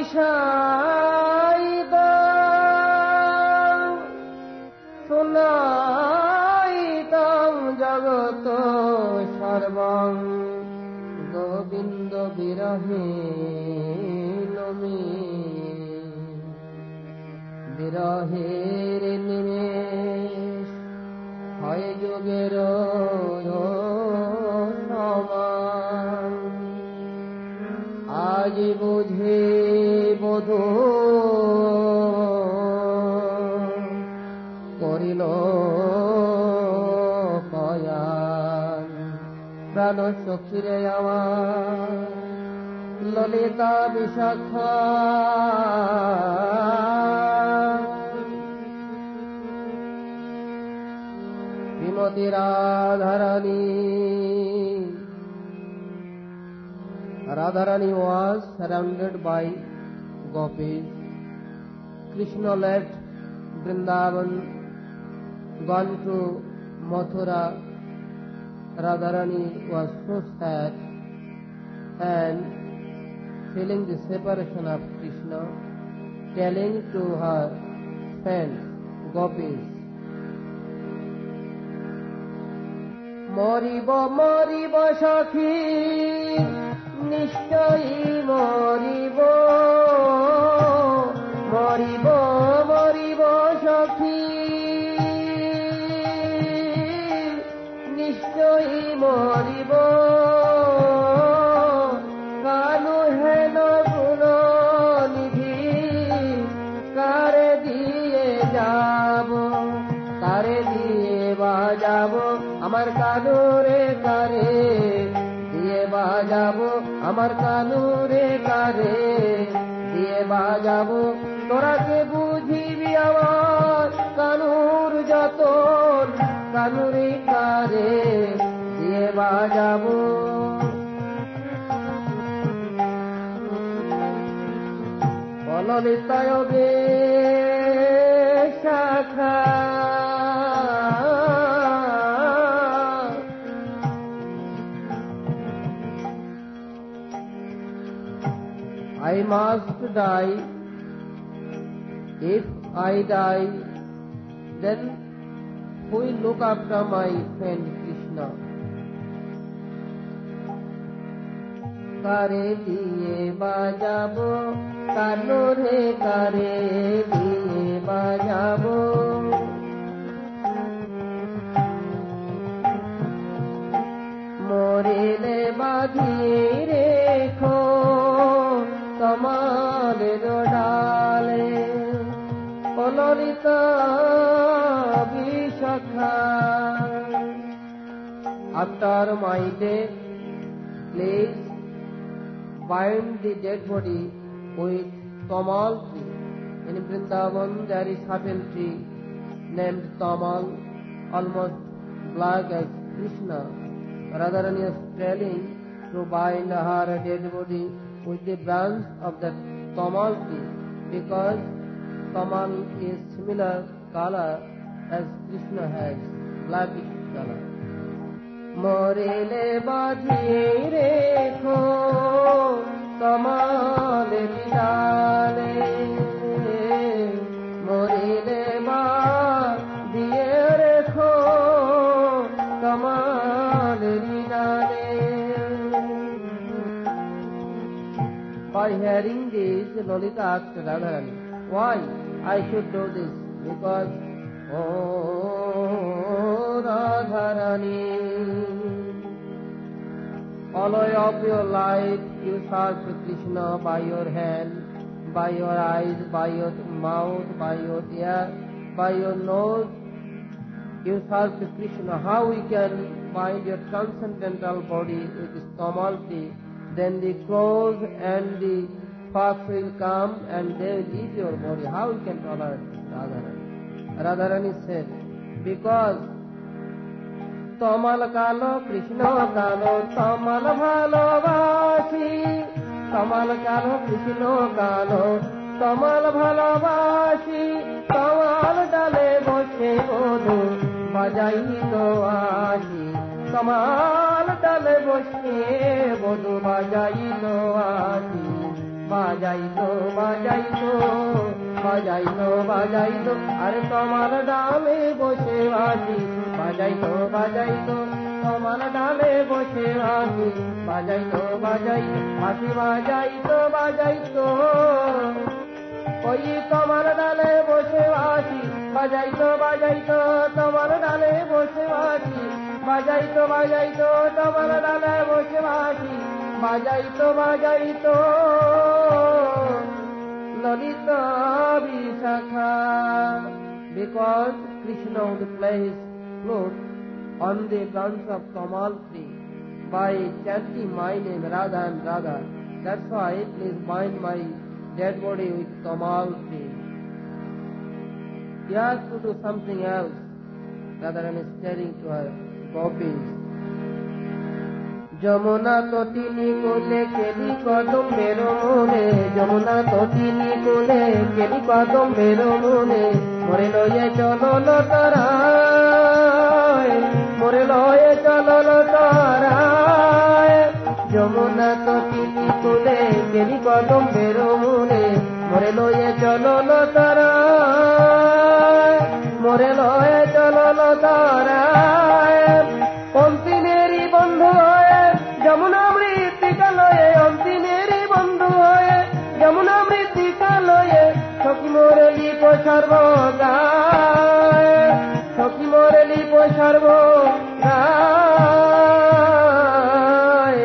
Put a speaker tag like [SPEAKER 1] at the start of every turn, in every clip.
[SPEAKER 1] বিষাইতাম শুনাইতাম জগত সর্বং গোবিন্দ বিরহে নমি বিরহের নিমেষ হয় যুগের সমান আজ বুঝে বধূ করিল কয়ান প্রাণ সখীরে আমার Lalita Bishakha Shrimati Radharani Radharani was surrounded by gopis. Krishna left Vrindavan, gone to Mathura. Radharani was so sad and feeling the separation of Krishna, telling to her friends, gopis, Moribo, Moribo Shakhi, নিশ্চয়ই মরিব মরিব মরিব সখী নিশ্চয়ই মরিব কানু হেন গুণ নিধি কারে দিয়ে যাব কারে দিয়ে বাজাব আমার কানু রে কারে দিয়ে বাজাবো আমার কানুরে কারে দিয়ে বাজাবো তোরা কে বুঝিবি আমার কানুর যতন কানুরে কারে দিয়ে বাজাবো ললিতায় গে শাখা I must die. If I die, then who will look after my friend Krishna? Kare diye bajabo, kanore kare diye bajabo. Morile badhiye rekho. কমালের ডালে Lalita Bishakha After my death, please bind the dead body with tamal tree. In Vrindavan there is apple tree named tamal, almost black as Krishna. Radharani is telling to bind her dead body with the branch of that tamal tree, because tamal is similar color as Krishna has, blackish color. Morile badhiye rekho tamal dale, morile badhiye rekho tamal dale. By hearing this, Lolita asked Radharani, why I should do this? Because, oh Radharani, all of your life you serve Krishna by your hand, by your eyes, by your mouth, by your ear, by your nose. You serve Krishna. How we can bind your transcendental body with this tamalti? Then the crows and the fox will come and they will eat your body. How you can tolerate Radharani? Radharani said, because Tamal kalo Krishna kalo tamal bhalobasi, tamal kalo Krishna kalo tamal bhalobasi, tamal dale boshe bodhu bajai to ashi, tamal dale boshe bodhu bajai to ashi, bajai to বাজাইতো বাজাইতো বাজাইতো আরে তোমার ডালে বসে আছি বাজাইতো বাজাইতো তোমার ডালে বসে আছি বাজাইতো বাজাইতো আছি বাজাইতো বাজাইতো ওই তোমার ডালে বসে আছি বাজাইতো বাজাইতো তোমার ডালে বসে আছি বাজাইতো বাজাইতো তোমার ডালে বসে আছি বাজাইতো বাজাইতো Lalita Vishakha, because Krishna would play his flute on the branch of Kamal tree by chanting my name Radha and Radha. That's why please bind my dead body with Kamal tree. He has to do something else rather than staring to her gopis. Jamuna তটিনী কোলে কেলি কদম বেরো মনে যমুনা তটিনী কোলে কেলি কদম বেরো মনে মোরে লয়ে চলো লতারায় মোরে লয়ে চলো লতারায় যমুনা তটিনী কোলে কেলি কদম বেরো মনে মোরে লয়ে চলো লতারায় মোরে লয়ে চলো লতারায় অন্তিমেরই বন্ধু যমুনা মৃত্তিকা লয়ে অন্তিমেরই বন্ধু হয়ে যমুনা মৃত্তিকা লয়ে সখী মোরে লিপ সর্বগায় সখী মোরে লিপ সর্বগায়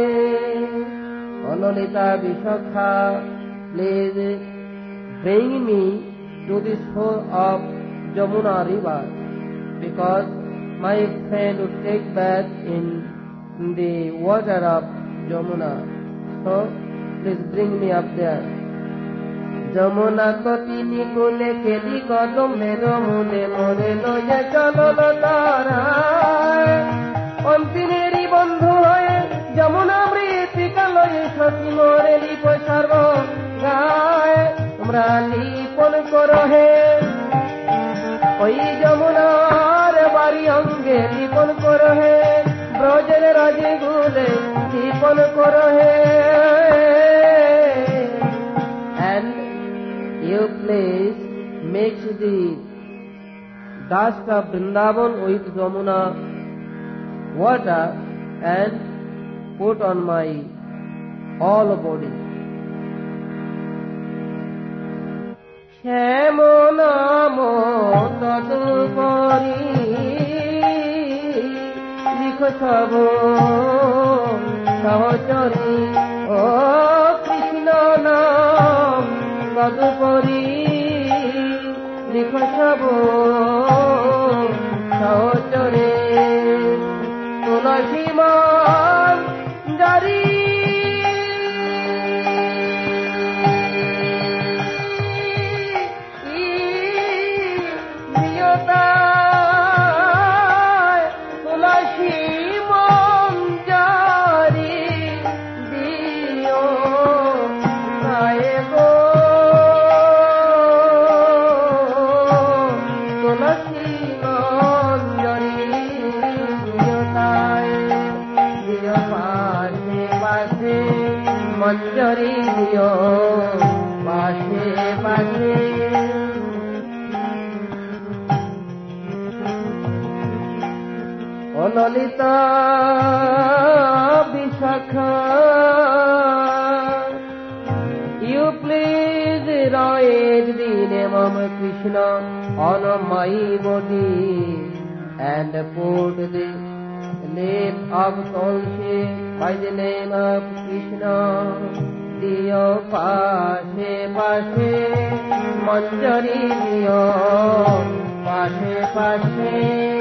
[SPEAKER 1] Lalita Vishakha please bring me to the shore of Jamuna river because my friend would take bath in the water of Jamuna. So please bring me up there. Jamuna totini kule keli kodom mero mune more loye chalo lotaraye ontineri bondhu hoye Jamuna mritika loye saki more lipo sarvo gaye tumra lipon koro he oi Jamunar bari ange lipon koro he ব্রজের রাজে গুলে দীপন করো হে and you please mix the dust of Vrindavan with Jamuna water and put on my all body. শ্যাম নাম তদুপরি সব সহচরী ও কৃষ্ণ নাম তদুপরি লিখ সব সহচরে তুলসী মান জারি মঞ্জরি দিও পাশে পাশে ও Lalita Bishakha you please write the name of Krishna on my body and put the name of Tulsi by the name of Krishna. Diyo pashe pashe manjari diyo pashe pashe.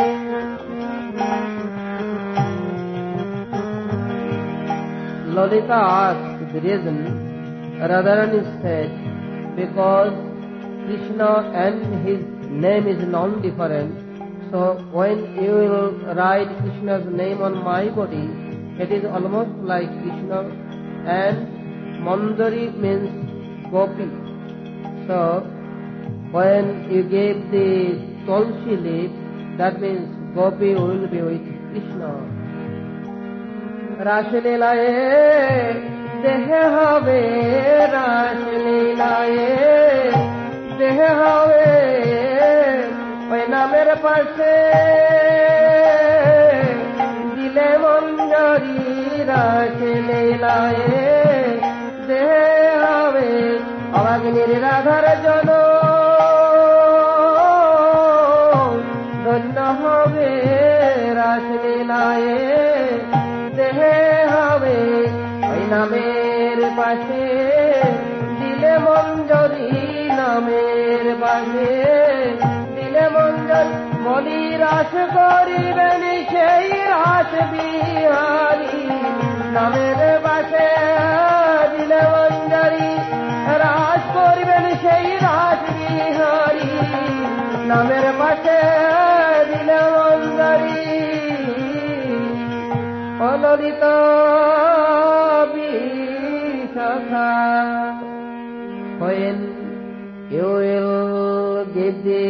[SPEAKER 1] Lalita asked the reason. Radharani said, because Krishna and his name is non-different. So when you will write Krishna's name on my body, it is almost like Krishna, and Mandari means gopi. So when you gave the Tulsi leaf, that means gopi will be with Krishna. Rashe Leelaye দেহ হবে রাসলীলায়, দেহ হবে ওই নামের পাশে, দিলে মঞ্জরি রাসলীলায়, দেহ হবে অভাগিনীর রাধার জন, ধন্য হবে রাসলীলায়, দেহ হবে ওই নামের পাশে, দিলে মঞ্জরি নামের পাশে, দিলে মঞ্জরি মনি রাস করিবেন সেই রাস বিহারী, নামের পাশে দিলে মঞ্জরি রাস করিবেন সেই রাস বিহারী, নামের পাশে দিলে Manjari অললিত Bishakha. When you will give the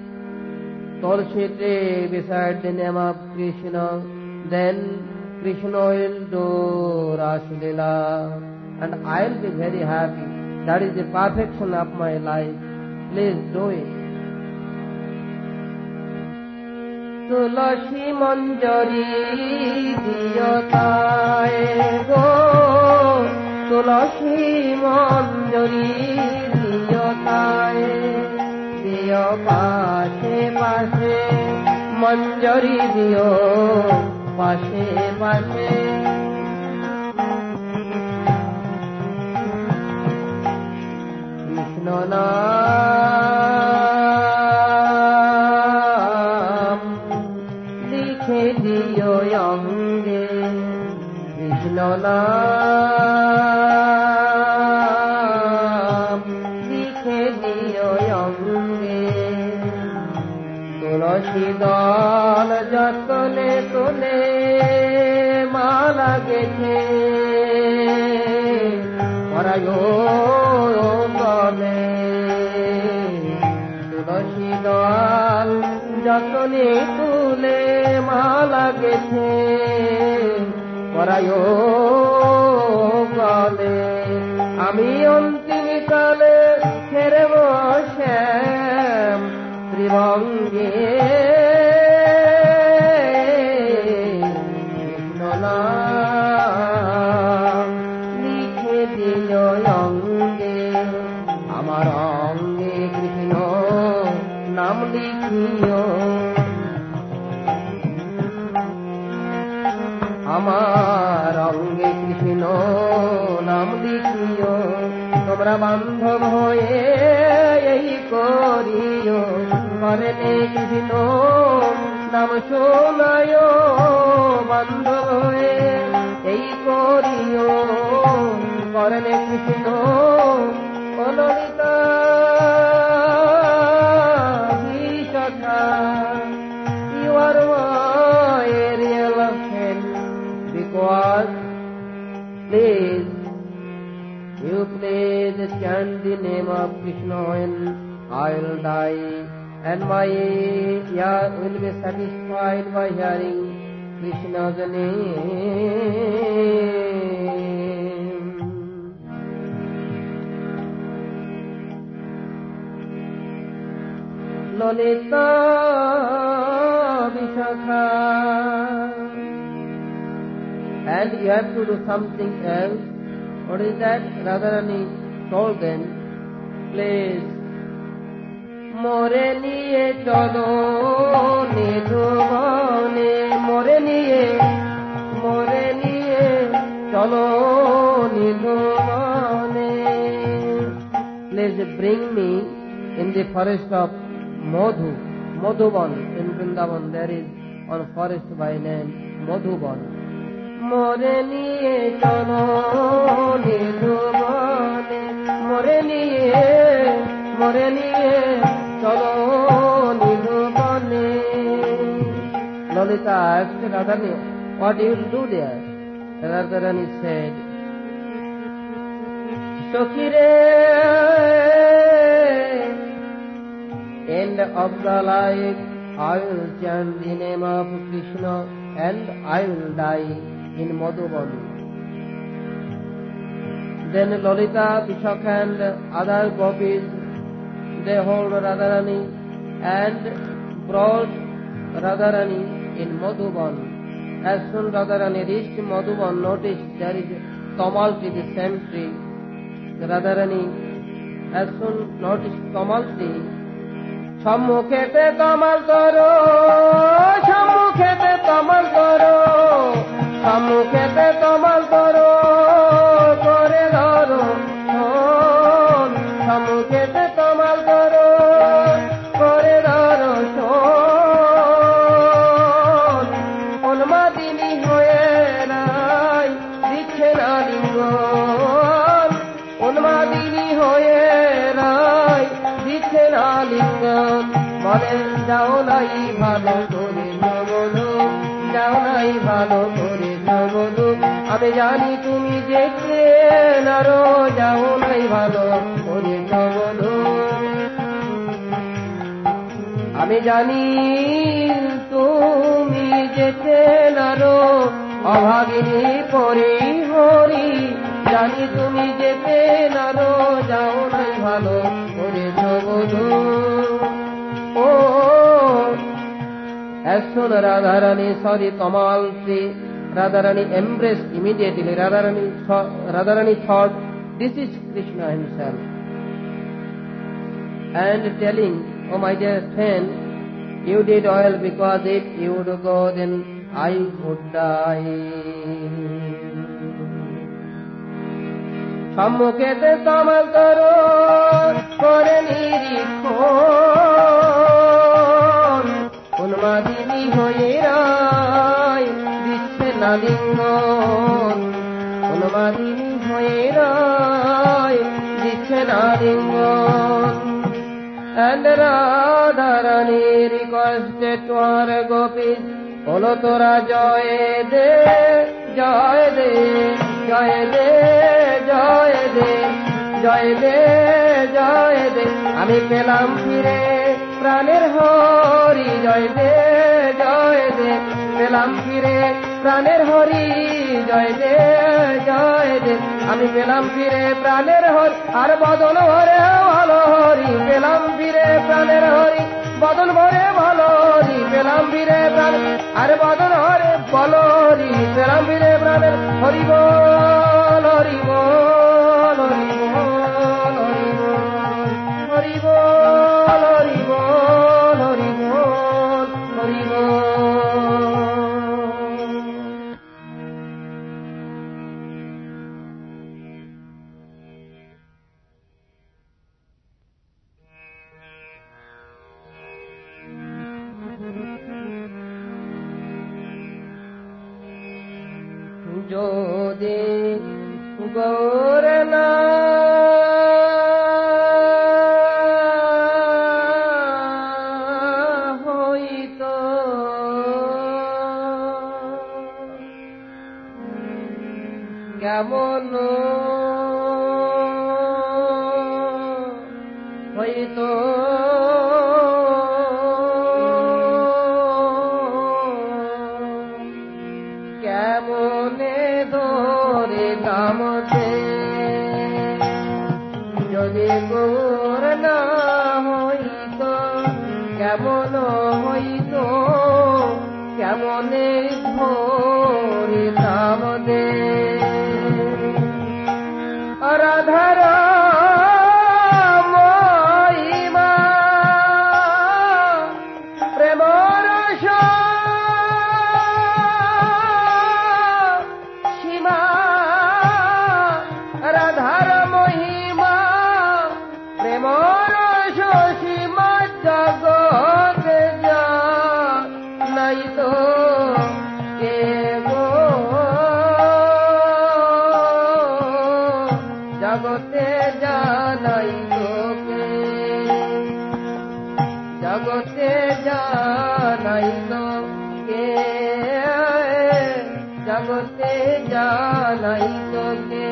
[SPEAKER 1] Tulsi beside the name of Krishna, then Krishna will do Rasalila, and I will be very happy. That is the perfection of my life. Please do it. তুলসী মঞ্জরি দিয়তায় গো, তুলসী মঞ্জরি দিয়তায়, দিয় পাশে পাশে মঞ্জরি দিয় পাশে পাশে, কৃষ্ণ নাম লিখে দিয় অঙ্গে, কৃষ্ণ নাম লিখে দিয় অঙ্গে, তুলসী দল যতনে তোলে মালা গেছে পরায় গলে, তুলসী দল যতনে তুলে মালা গেছে পরায় গলে, আমি অন্তিম কালে ফেরব শ্যাম ত্রিভঙ্গে, কৃষ্ণ নাম লিখে দিয় অঙ্গে, আমার অঙ্গে কৃষ্ণ নাম লিখিও, আমার অঙ্গে কৃষ্ণ নাম লিখিও, তোমরা বান্ধব হয়ে এই করিও, করলে কৃষ্ণ নাম শোনায়, বান্ধব হয়ে এই করিও, করলে Krishna Lalita Bishakha. You are my real friend, because please, you please chant the name of Krishna and I will die, and my ear will be satisfied by hearing Krishna's name. Lolita Vishakha. And you have to do something else. What is that? Radharani told them, please, মোরে নিয়ে চলো নিধুবনে, মোরে নিয়ে চলো নিধুবনে. Please bring me in the forest of Madhuban. In Vrindavan there is one forest by name Madhuban. মোরে নিয়ে চলো নিধুবনে, মোরে নিয়ে চলো নিধুবনে. Lalita asked Radharani, what do you do there? Radharani said, Sokhire, end of the life I will chant the name of Krishna and I will die in Madhuban. Then Lolita, Pishak and other gopis, they hold Radharani and brought Radharani in Madhuban. As soon Radharani reached Madhuban, noticed there is tumult in the same tree. Radharani as soon noticed tumult, Sammukhete tamal karo, Sammukhete tamal karo, Sammukhete tamal karo, Kore dharo, Sammukhete tamal karo, Kore dharo, Unmadini hoye nai, dichhe na lingon, Unmadini hoye nai, dichhe na lingon. বলে যাও নাই ভালো করে বলো, যাও নাই ভালো করে বলো, আমি জানি তুমি যেতে নারো, যাও নাই ভালো করে বলো, আমি জানি তুমি যেতে নারো, অভাগিনী পরি হরি, জানি তুমি যেতে নারো, যাও নাই ভালো করে বলো। As soon as Radharani saw the tamal tree, Radharani embraced immediately. Radharani thought, this is Krishna himself. And telling, oh my dear friend, you did well, because if you would go, then I would die. Sammukhete tamal karo, kore nirikhon, Unmadini hoye nai, dichhe na lingon, Unmadini hoye nai, dichhe na lingon. And Radharani requested to her gopis, bolo tora joy de, joy de, joy de, joy de, joy de, joy de, ami pelam phire প্রাণের হরি, জয় দে জয় দে, পেলাম ফিরে প্রাণের হরি, জয় দে জয় দে, আমি পেলাম ফিরে প্রাণের হরি, আর বদন ভরে ভালো হরি, পেলাম ফিরে প্রাণের হরি, বদন ভরে ভালো হরি, পেলাম ফিরে প্রাণ, আর বদন হরে বলো হরি, পেলাম ফিরে প্রাণের হরি বল, হরি বল, হরি বল, হরি বল, হরি বল, হরি বল, হরি বল, হরি বল। যদি গৌর না হইত, কেমন হইত, কেমনে ধরে দামতে, যদি গৌর না হইত, কেমন হইত, কেমনে ধরে দামতে। রাধার মহিমা প্রেমর সীমা, রাধার মহিমা প্রেমর সীমা, জগতে যা নাই তো কে গো, জগতে জানাই তোকে, জগতে জানাই তোকে, জগতে জানাই তোকে।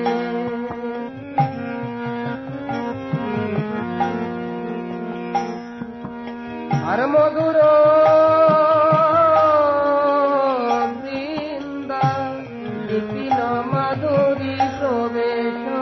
[SPEAKER 1] আর মধুর বৃন্দা বিপিন মাধুরী প্রবেশ,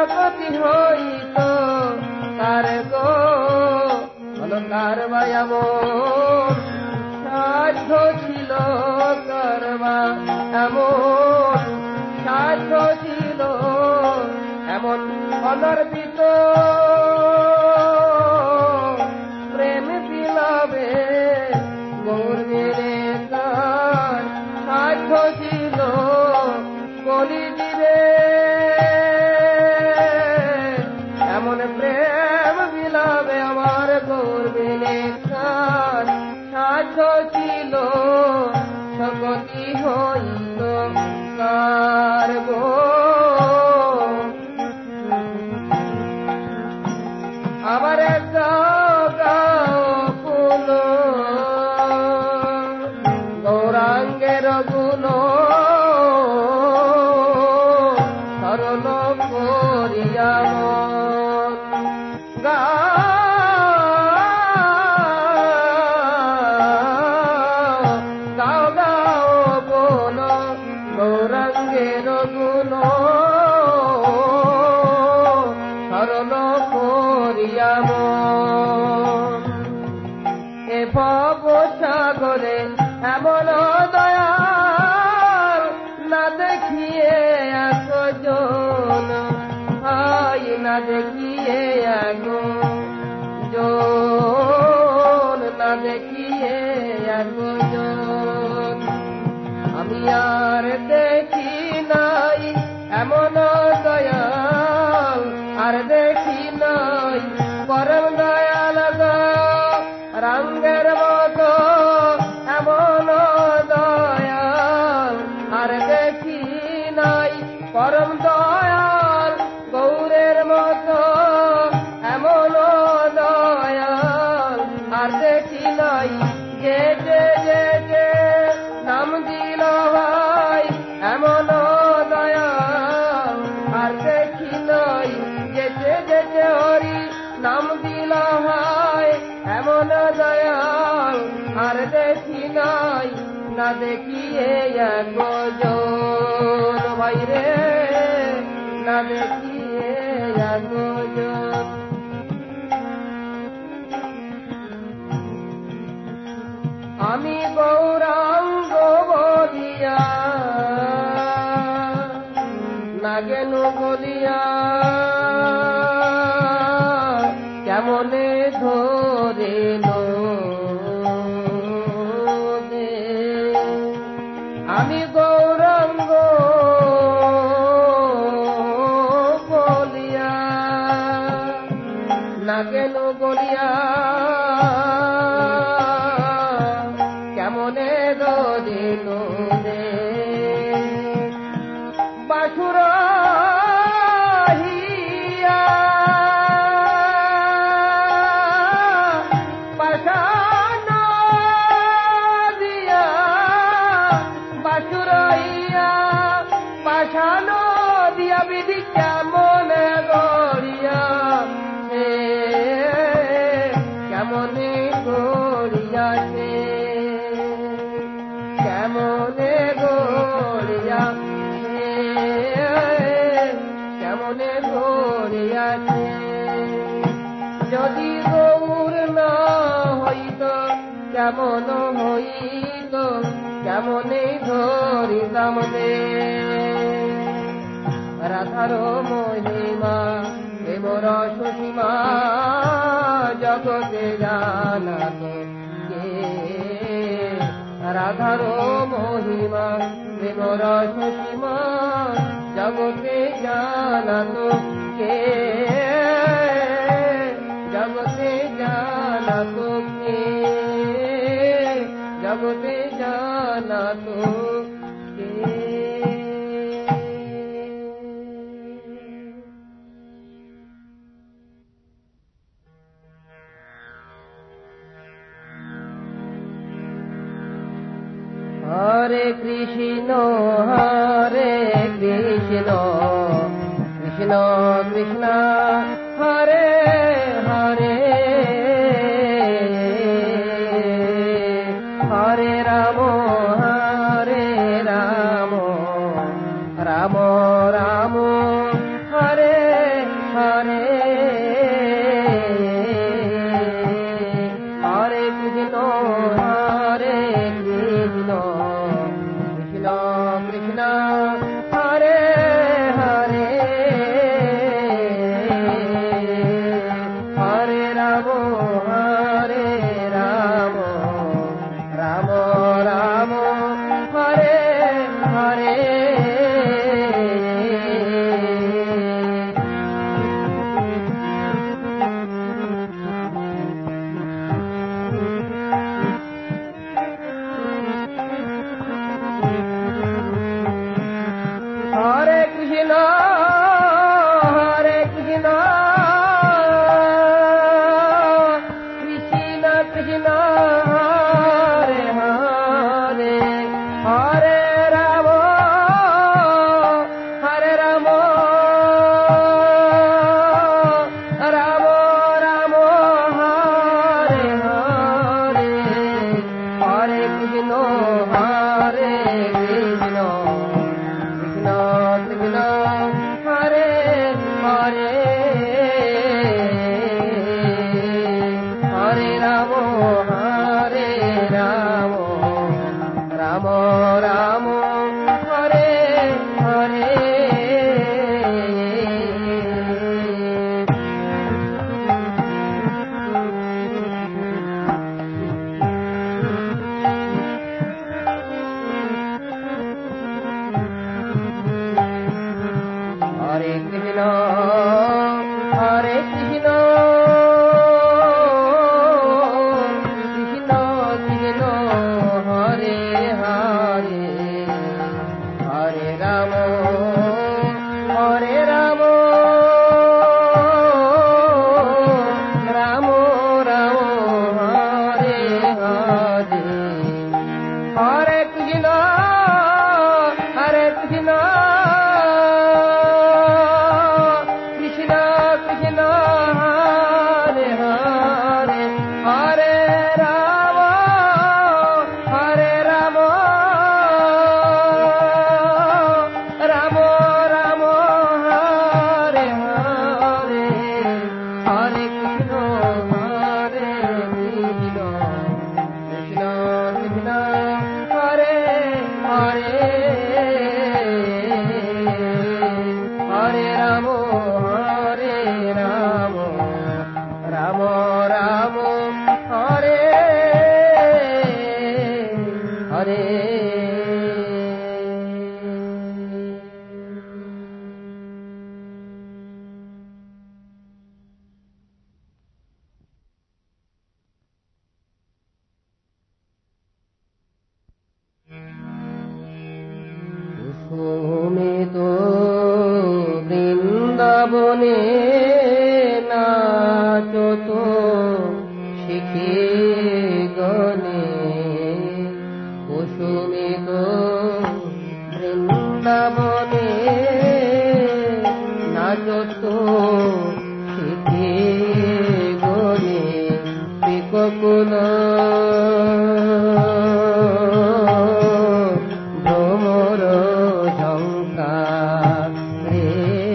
[SPEAKER 1] শকতি হইত কার গো, বলো কার বা এমন সাধ্য ছিল, কার বা এমন সাধ্য ছিল, এমন অনর্পিত প্রেম বিলাবে গৌরবেরে কার সাধ্য ছিল বলি দিবে, এমন প্রেম বিলাবে আমার গৌরবেরে কার সাধ্য ছিল, শকতি হইত কার গো। আবার গাও গাও ফুল গৌরাঙ্গের গুণ সরল করিয়া গাও গাও ফুল গৌরাঙ্গের গুণ সরল করিয়া এ ভব সাগরে এমন দয়াল না দেখিয়ে একজন, হাই না দেখিয়ে একজন, না দেখিয়ে একজন, আমি আর দেখি নাই এমন দয়াল, আর দেখি নাই পরম দয়াল রঙ্গের মতো এমন দয়াল, আর দেখি নাই পরম দয়াল গৌরের মতো এমন দয়াল, আর দেখি নাই যে যে যে যে নাম দিল ভাই এমন দয়াল, আর দেখি নাই যেতে যেতে হরি নাম দিল ভাই এমন দয়াল, আর দেখি নাই না দেখিয়ে একজন ভাই রে, না দেখিয়ে একজন। আমি গৌরাঙ্গ বলিয়া না গেল বলিয়া কেমনে ধরে আমি গৌরাঙ্গ বলিয়া না গেল বলিয়া কেমনে দিল রে বাসুর পাশানো দিয়া বিধি কেমন গড়িয়া কেমনে গড়িয়াছে, কেমনে গড়িয়াছে, কেমনে গড়িয়াছে। যদি গৌর না হইত কেমন হইত, কেমনে ধরিতাম দে রাধার মহিমা প্রেম রস সীমা জগতে জানাত কে, রাধার মহিমা প্রেম রস সীমা জগতে জানাত কে, জগতে জানাত কে, জগতে জানাত কে। হরে কৃষ্ণ কৃষ্ণ কৃষ্ণ হরে হরে, হরে রাম রাম রাম রাম হরে Krishna Krishna Krishna Hare Hare Hare Ram Ram Ram Hare Hare Hare Krishna Krishna Krishna Hare Hare Hare Rama Rama Rama Hare Hare Hare Krishna Hare Krishna Krishna Krishna Hare Hare Hare Rama Rama Rama Hare Hare Hare Krishna Hare Krishna Krishna Krishna Hare Hare Hare Rama Rama Rama Hare Hare Hare Krishna Krishna Krishna Hare Hare Hare Rama Rama Rama Hare Hare Hare Krishna Krishna Krishna Hare Hare Hare Rama Rama Rama Hare Hare কুসুমিত বৃন্দাবনে নাচত শিখে গনে কুসুমিত বৃন্দাবনে নাচত শিখে গনে পিককুল ভ্রমর ঝঙ্কারে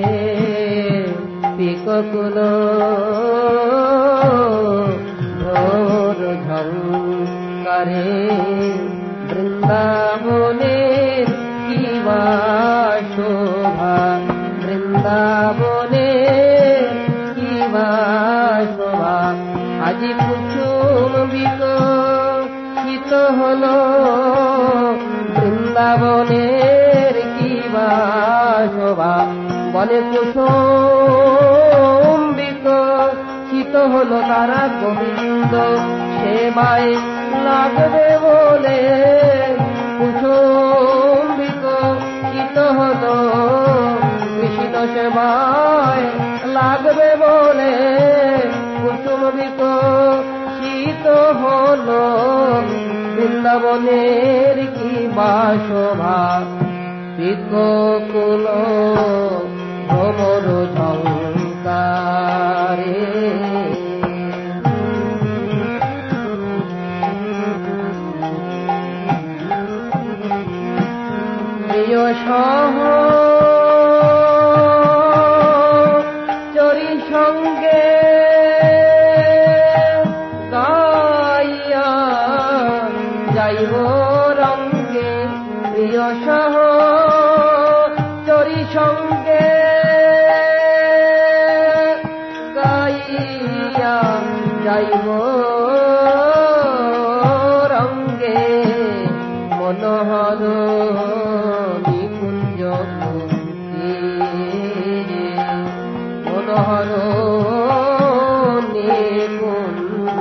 [SPEAKER 1] পিককুল ভ্রমর ঝঙ্কারে বৃন্দাবনের কিবা শোভা বৃন্দাবনের কিবা শোভা আজি কুসুম বিকশিত হলো বৃন্দাবনের কিবা শোভা বনে কুসুম বিকশিত হলো তারা গোবিন্দ সেবায় লাগবে বলে কুসুম বিকশিত হলো কৃষ্ণ সেবায় লাগবে বলে কুসুম বিকশিত হলো বৃন্দাবনের কিবা শোভা পিককুল ভ্রমর ঝঙ্কারে প্রিয় সহচরী সঙ্গে গাইয়া যাইব রঙ্গ প্রিয় সহ চরি সঙ্গে গাইয়া যাইব রঙ্গে মনোহর নিকুঞ্জ মনোহর নিকুঞ্জ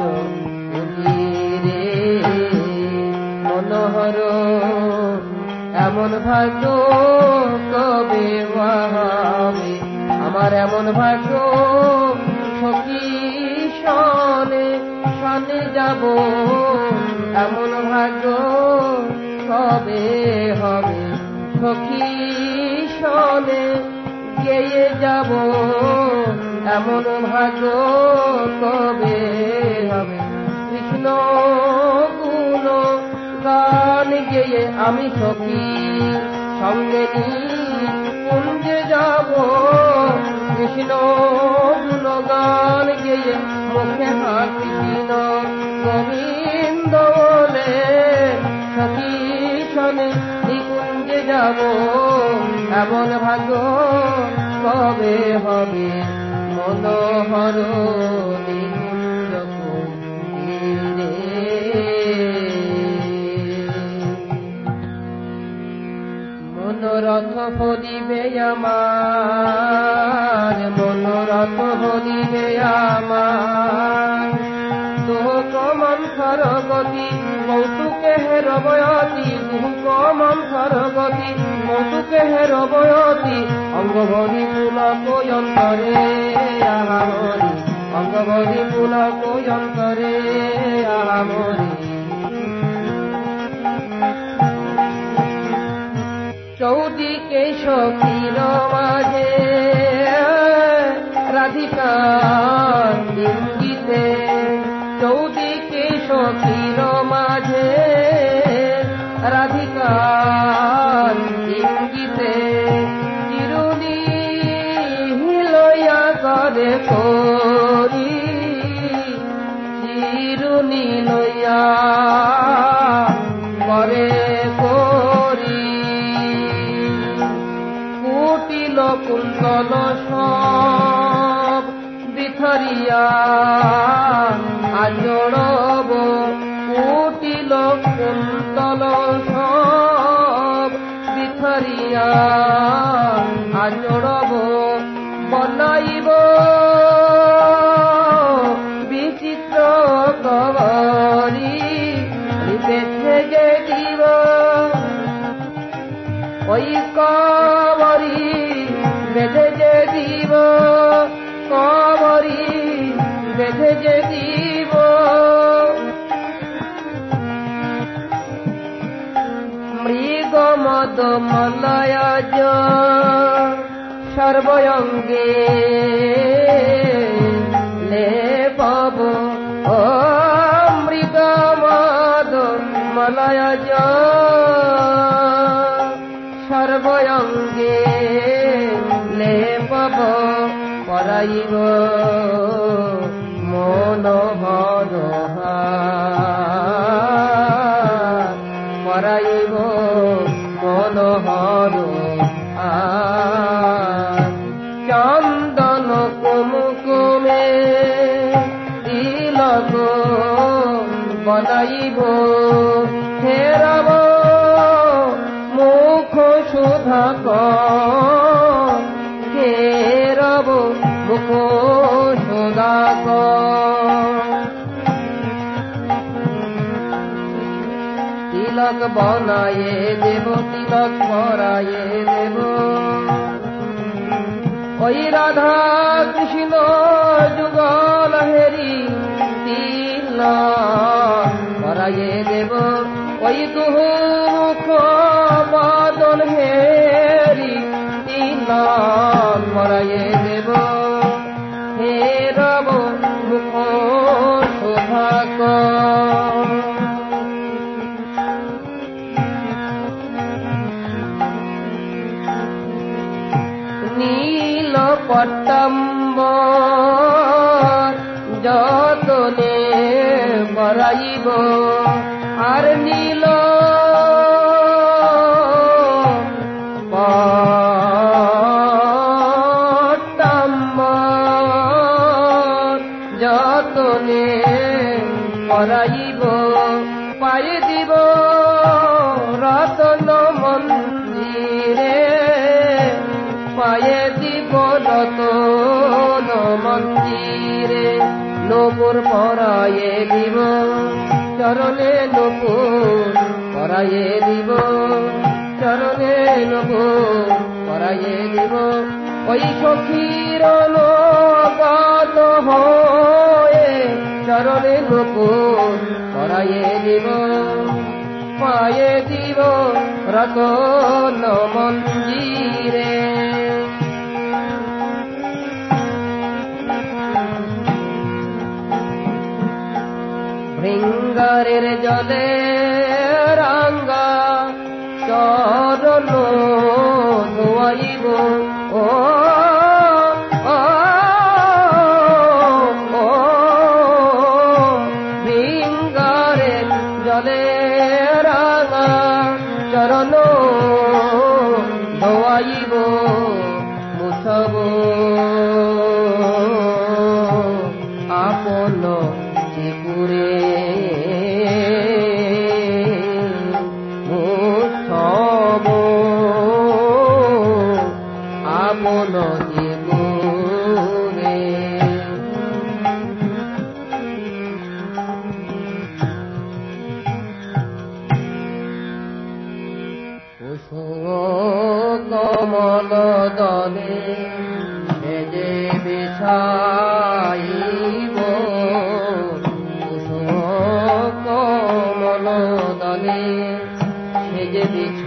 [SPEAKER 1] মনোহর এমন ভাগ্য কবে হবে আমার এমন ভাগ্য সখী শনে শনে যাব এমন ভাগ্য কবে হবে সখী শনে গেয়ে যাব এমন ভাগ্য কবে হবে কৃষ্ণ গুণ গান গেয়ে আমি সখী সঙ্গে কুঞ্জে যাব কৃষ্ণ গুণ গান গেয়ে মুখে হাত কৃষ্ণ গোবিন্দ বলে সখী শনে নিকুঞ্জে যাব এমন ভাগ্য কবে হবে মনোহর নিকুঞ্জ কুঞ্জে মনোরথ ফলিবে আমার মনোরথ ফলিবে আমার দুঃখ মন্থর গতি কৌতুকে হেরবয়তি দুঃখ মন্থর গতি কৌতুকে হেরবয়তি অঙ্গভরি পুলক অন্তরে আহামরি অঙ্গভরি পুলক অন্তরে আহামরি চৌদিকে সখীর মাঝে রাধিকা ইঙ্গিতে চৌদিকে সখীর মাঝে রাধিকা ইঙ্গিতে চিরুনি লইয়া করে করি চিরুনি লইয়া করে কুন্তল সব বিথরিয়া আজড়ব কুটিল কুন্তল সব বিথরিয়া আজড়ব বনাইব বিচিত্র কবরি বেছে যে দিব ওই কবরি বেঁধে যে দিব কবরি বেঁধে যে দিব মৃগ মদ মলয়জ সর্বঙ্গে লেপব ও মৃগ মদ মলয়জ সর্বঙ্গে লেপব পরাইব মনোহর পরাইব মনোহর চন্দন কুমকুমে তিলক বনাইব ফেরাব মুখ সুধাক ফেরাব মুখ সুধাক তিলক বনায়ে দেব তিলক পরায়ে দেব ওই রাধা কৃষ্ণ যুগল হেরি তিলক পরায়ে দেব ওই দুঃখ বাদল হেরি তিলক পরায়ে দেব হেরব মুখ শোভাক নীল পট্টম্বর যতনে পরাইব আর নীল নূপুর পরায়ে দিব, চরণে নূপুর পরায়ে দিব, চরণে নূপুর পরায়ে দিব। ওই সখীর অনুগত হয়ে চরণে নূপুর পরায়ে দিব, পায়ে দিব রতন মঞ্জিরে। ভৃঙ্গারের জলে রাঙ্গা চরণ ধোয়াইব, ও ভৃঙ্গারের জলে রাঙ্গা চরণ ধোয়াইব, মুছব আপন চিপুরে, মুছব আপন চিপুরে। কুসুম কমল দলে সেজে বিছাইব, কুসুম কমল দলে সেজে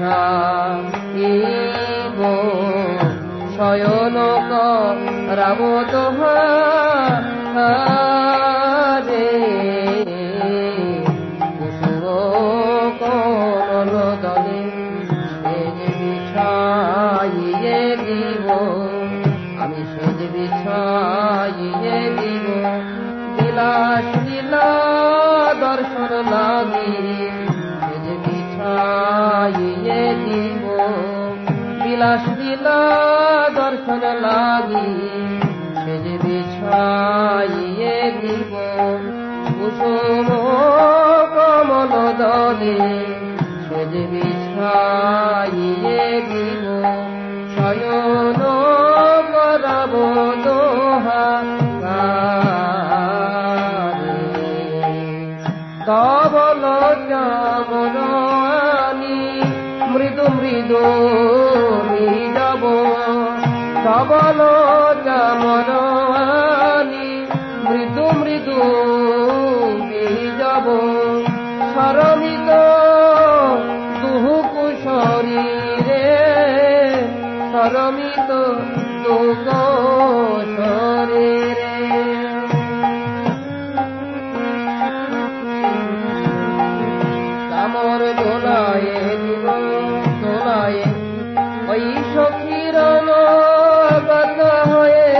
[SPEAKER 1] বিছাইব, শয়ন করাব তোহারে, কুসুম কমল দলে সেজে বিছাইয়ে দিব, আমি সেজে বিছাইয়ে দিব। বিলাস লীলা দর্শন লাগি সেজে বিছাইয়ে দিব, বিলাস লীলা দর্শন লাগি সেজে বিছাইয়ে দিব। কুসুম কমল দলে সেজে বিছাইয়ে দিব, শয়ন করাব তোহারে। ধবল চামরানি মৃদু মৃদু যাব, ধবল চামরানি মৃদু মৃদু যাব, সরমিত দুহুকু শরীরে, সরমিত দুঃখ শরীরে। কামর দোলায়ে দিব, দোলায়ে ওই সখীর অনুগত হয়ে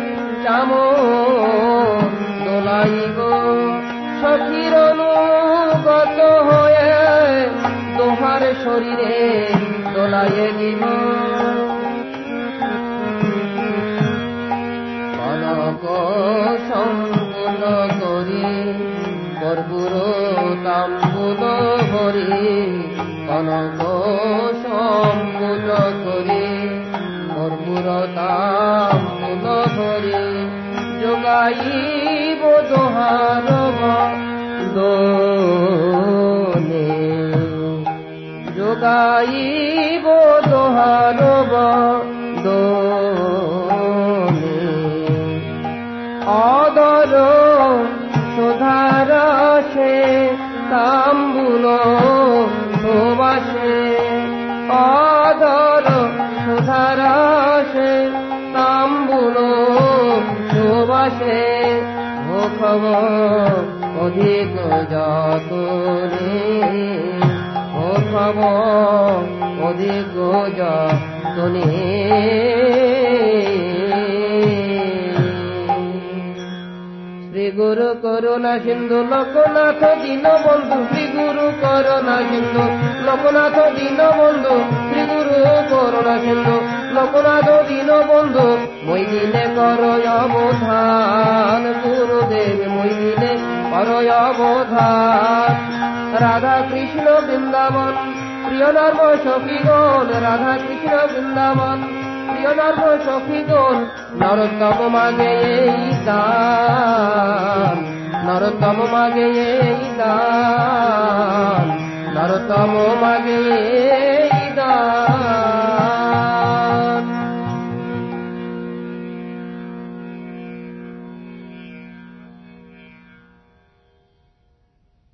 [SPEAKER 1] চামর দোলাইব, সখীর অনুগত হয়ে তোমার শরীরে দোলায়ে দিব। কনক সম্পূর্ণ করি কর্পূর তাম্বুল ভরি, কনক সম্পূর্ণ করি কর্পূর তাম্বুল ভরি, যোগাইব দোহার দোলে, যোগাইব দোহার দোলে। অদর সুধার সে তাম্বুল সুবাসে, অদর সুধার সে তাম্বুল সুবাসে। ভোখব অধিক যতনে, ভোখব অধিক যতনে। শ্রী গুরু করুণা সিন্ধু লোকনাথ দীনবন্ধু, শ্রী গুরু করুণা সিন্ধু লোকনাথ দীনবন্ধু, শ্রী গুরু করুণা সিন্ধু লোকনাথ দীনবন্ধু। মই দিনে কর অবধান, গুরুদেব মই দিনে কর অবধান। রাধা কৃষ্ণ বৃন্দাবন প্রিয় নর্ম সখীগণ, রাধা কৃষ্ণ বৃন্দাবন প্রিয় নর্ম সখীগণ। নরোত্তম মাগে এই দান, नरोत्तम मागे ये दान नरोत्तम मागे